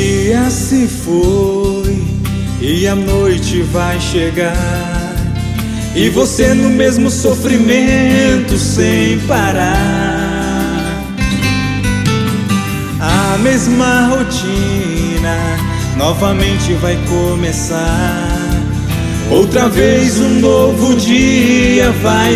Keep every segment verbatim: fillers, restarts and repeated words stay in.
dia se foi e a noite vai chegar, e você no mesmo sofrimento sem parar. A mesma rotina novamente vai começar. Outra vez um novo dia vai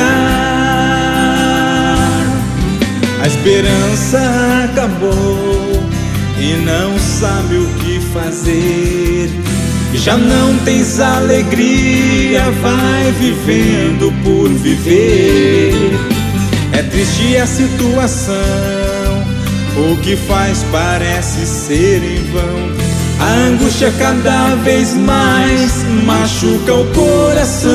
raiar. A esperança acabou e não sabe o que fazer. Já não tens alegria, vai vivendo por viver. É triste a situação, o que faz parece ser em vão. A angústia cada vez mais machuca o coração.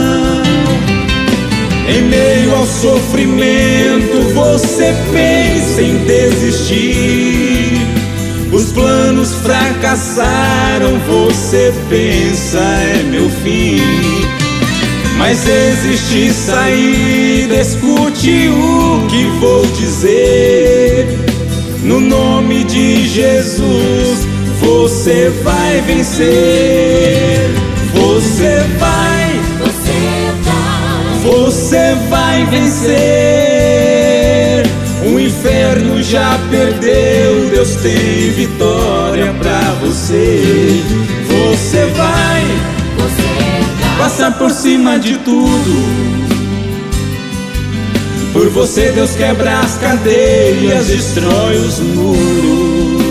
Em meio ao sofrimento você pensa em desistir. Os planos fracassaram, você pensa é meu fim. Mas existe saída, escute o que vou dizer. No nome de Jesus você vai vencer. Você vai, Você vai, você vai vencer. O inferno já perdeu, Deus tem vitória pra você. Você vai, Você vai, passar por cima de tudo. Por você Deus quebra as cadeias, destrói os muros.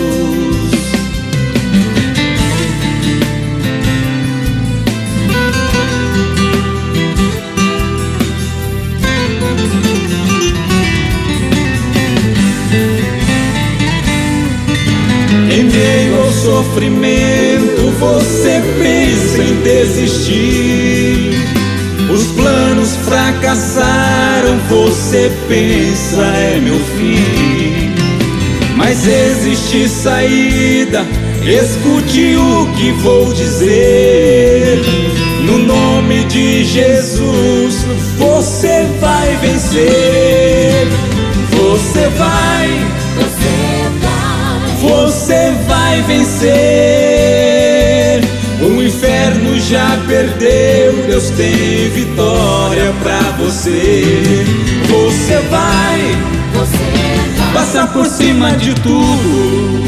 Em meio ao sofrimento você pensa em desistir. Os planos fracassaram, você pensa é meu fim. Mas existe saída, escute o que vou dizer. No nome de Jesus você vai vencer. Você vai, Você vai, você vai vencer. O inferno já perdeu, Deus tem vitória pra você. Você vai, Você vai, passar por cima de tudo.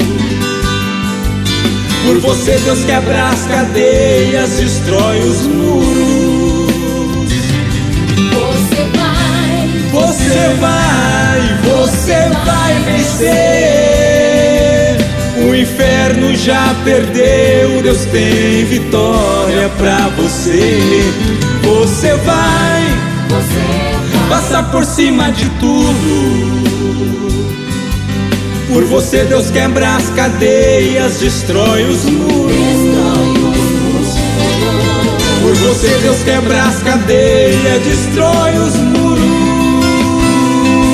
Por você Deus quebra as cadeias, destrói os muros. Você vai, Você vai, você vai vencer. O inferno já perdeu, Deus tem vitória pra você. Você vai, Você vai, passar por cima de tudo. Por você Deus quebra as cadeias, destrói os muros. Por você Deus quebra as cadeias, destrói os muros.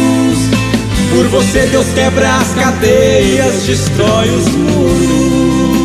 Por você Deus quebra as cadeias, destrói os muros.